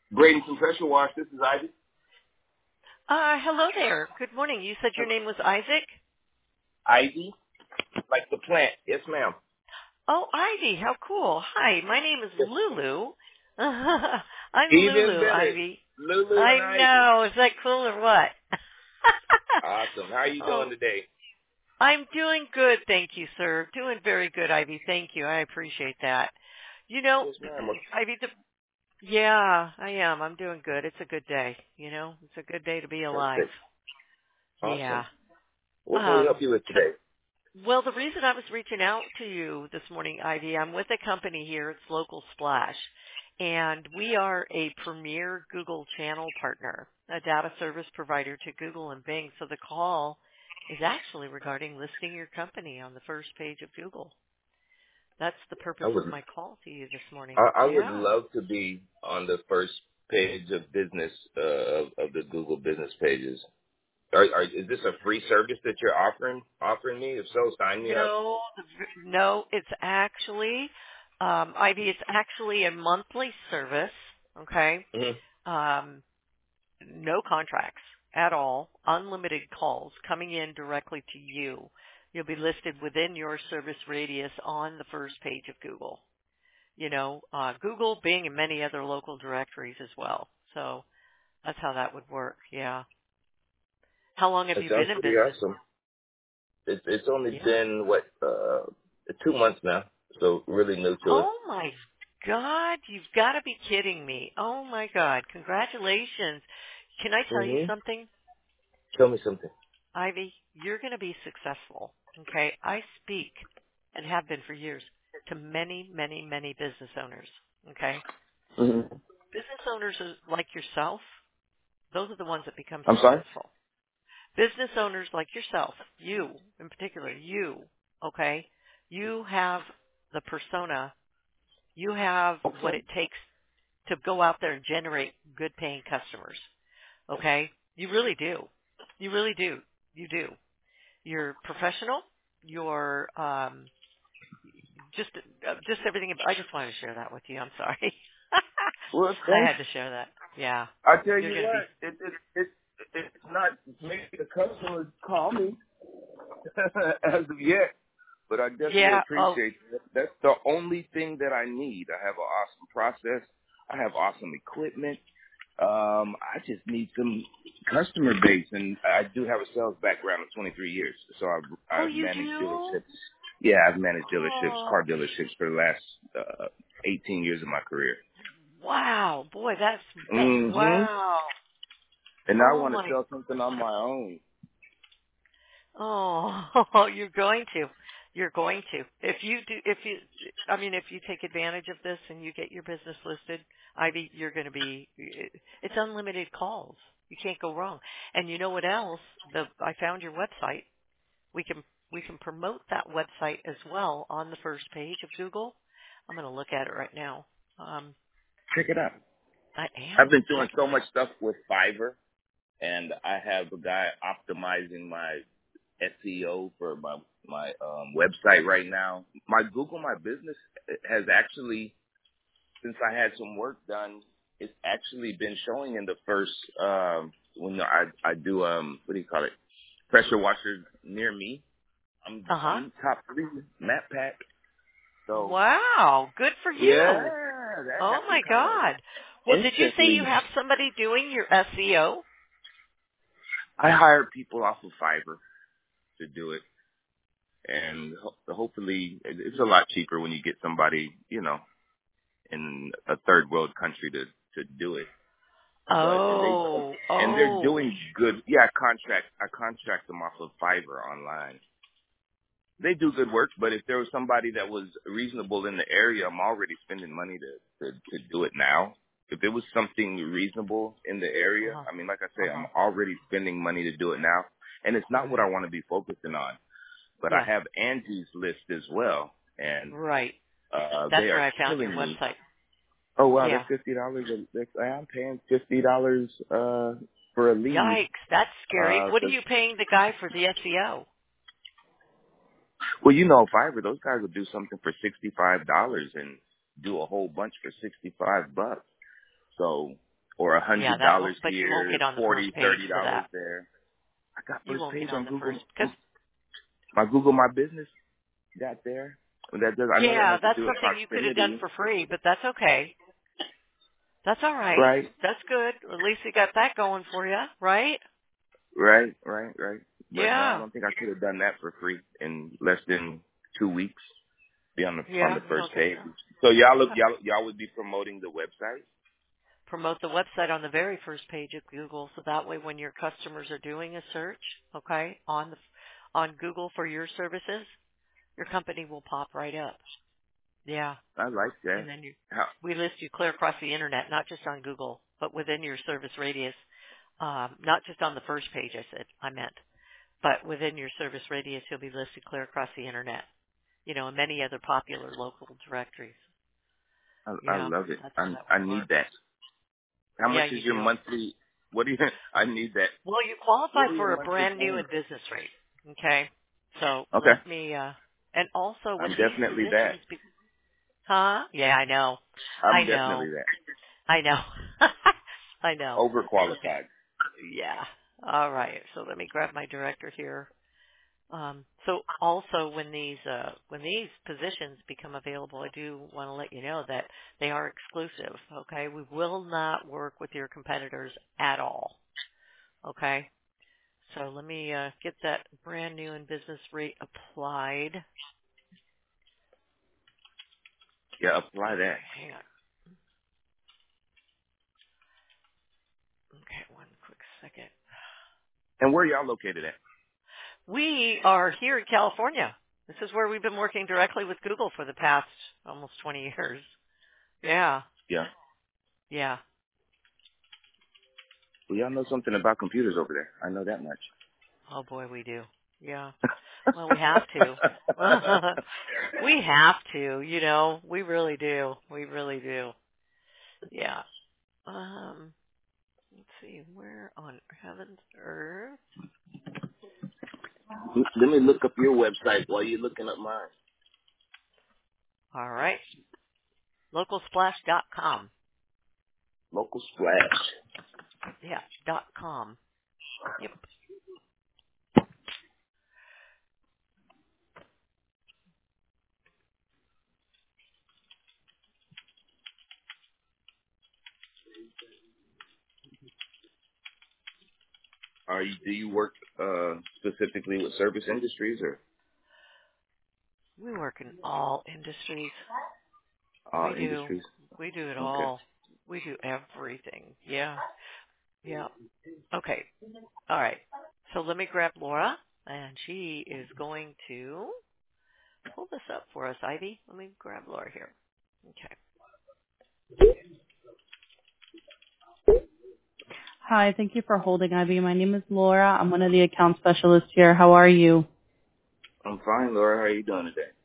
Braden from Pressure Wash. This is Ivy. Hello there. Good morning. You said your name was Isaac? Ivy, like the plant. Yes, ma'am. Oh, Ivy. How cool. Hi, my name is Yes. Lulu. I'm Even Lulu, better. Ivy. Lulu I and Ivy. know. Is that cool or what? Awesome. How are you Oh, doing today? I'm doing good. Thank you, sir. Doing very good, Ivy. Thank you. I appreciate that. You know, Yes, ma'am. Ivy, yeah, I am. I'm doing good. It's a good day. You know, it's a good day to be alive. Perfect. Yeah. Awesome. What can we help Um, you with so today? Well, the reason I was reaching out to you this morning, Ivy, I'm with a company here. It's Local Splash. And we are a premier Google channel partner, a data service provider to Google and Bing. So the call is actually regarding listing your company on the first page of Google. That's the I purpose would, of my call to you this morning. I would Yeah. love to be on the first page of business of the Google business pages. Is this a free service that you're offering me? If so, sign me up. No, it's actually, Ivy, it's actually a monthly service. Okay. Mm-hmm. Um, no contracts at all, unlimited calls coming in directly to you. You'll be listed within your service radius on the first page of Google. Google, Bing, and many other local directories as well. So that's how that would work. Yeah. How long have That you sounds been in pretty business? awesome. It's only Yeah. been 2 months now, so really new to it. Oh my God, you've got to be kidding me. Oh my God, congratulations. Can I tell you Mhm. something? Tell me something. Ivy, you're going to be successful. Okay. I speak and have been for years to many, many, many business owners. Okay. Mhm. Business owners like yourself, those are the ones that become I'm sorry. successful. Business owners like yourself, you in particular, okay, you have the persona, you have what Okay. it takes to go out there and generate good paying customers. Okay. You really do. You really do. You do. You're professional. You're just everything. I just wanted to share that with you. I'm sorry. Well, I thanks. had to share that. Yeah, I tell you're you going to be. what, it's not making the customers call me as of yet, but I definitely Yeah. Oh. appreciate that. That's the only thing that I need. I have an awesome process. I have awesome equipment. I just need some customer base, and I do have a sales background of 23 years, so Oh, I've you managed do. dealerships. Yeah, I've managed dealerships, Oh. car dealerships for the last 18 years of my career. Wow, boy, that's Mm-hmm. wow. And now I Oh want to my. sell something on my own. Oh, you're going to. You're going to. If you take advantage of this and you get your business listed, Ivy, you're going to be, it's unlimited calls. You can't go wrong. And you know what else? I found your website. We can, we can promote that website as well on the first page of Google. I'm going to look at it right now. Check it out. I I've am been doing checking so it much out. stuff with Fiverr, and I have a guy optimizing my SEO for my website right now. My Google My Business has actually, since I had some work done, it's actually been showing in the first when I do what do you call it, pressure washer near me. Uh-huh. I'm top 3 map pack. So Wow, good for yeah, you. that Oh happened my kind of God. Well, did you say you instantly. have somebody doing your SEO? I hire people off of Fiverr to do it, and hopefully it's a lot cheaper when you get somebody, in a third world country to do it. But Oh, and they're oh, doing good. Yeah, I contract them off of Fiverr online. They do good work, but if there was somebody that was reasonable in the area, I'm already spending money to do it now. If there was something reasonable in the area, uh-huh, I mean, like I say, I'm uh-huh. already spending money to do it now. And it's not what I Right. want to be focusing on. But I Yes, have Angie's List as well, and right. they That's where are I found your killing me. website. Oh wow, they're Yeah. $50. I'm paying $50 for a lead. Yikes, that's scary. What are 'Cause you paying the guy for the SEO? well, Fiverr, those guys will do something for $65 and do a whole bunch for $65. So or Yeah, $100 but you won't here, get on the first $40, page for $30 that. there. I got You first won't page get on on the Google. first, because My Google My Business got there. And that does. I know that yeah, has to that's do with something you could have done proximity, for free, but that's okay. That's all right. right? That's good. At least you got that going for you, right? Right. But no, I Yeah. don't think I could have done that for free in less than 2 weeks. Be on Yeah, the you first don't think page. so? So Okay. y'all would be promoting the website. Promote the website on the very first page of Google, so that way when your customers are doing a search, okay, on Google for your services, your company will pop right up. Yeah. I like that. And then How? we list you clear across the internet, not just on Google, but within your service radius. Not just on the first page, I meant, but within your service radius, you'll be listed clear across the internet. And many other popular local directories. I Yeah, love it. that's how that I would need work. that. How much Yeah, is you your do. monthly? What do you? I need that. Well, you What qualify are your for a monthly brand new plans? and business rate. Okay. So Okay, let me, and also I'm when these definitely that. positions huh? Yeah, I know. I'm I definitely know. that. I know. I know. Okay. Overqualified. Yeah. All right. So let me grab my director here. So also when these positions become available, I do want to let you know that they are exclusive. Okay. We will not work with your competitors at all. Okay. So let me get that brand new and business rate applied. Yeah, apply that. Okay, hang on. Okay, one quick second. And where y'all located at? We are here in California. This is where we've been working directly with Google for the past almost 20 years. Yeah, Yeah. yeah. Well, y'all know something about computers over there. I know that much. Oh boy, we do. Yeah. Well, we have to. We have to, we really do. We really do. Yeah. Let's see, where on heaven's earth? Let me look up your website while you're looking up mine. All right. Localsplash.com. Local Splash. Yeah, .com. Yep. Do you work specifically with service industries or We work in all industries. all We do. industries? We do it Okay. all. We do everything. Yeah. Yeah. Okay. All right. So let me grab Laura, and she is going to pull this up for us. Ivy, let me grab Laura here. Okay. Hi, thank you for holding, Ivy. My name is Laura. I'm one of the account specialists here. How are you? I'm fine, Laura. How are you doing today?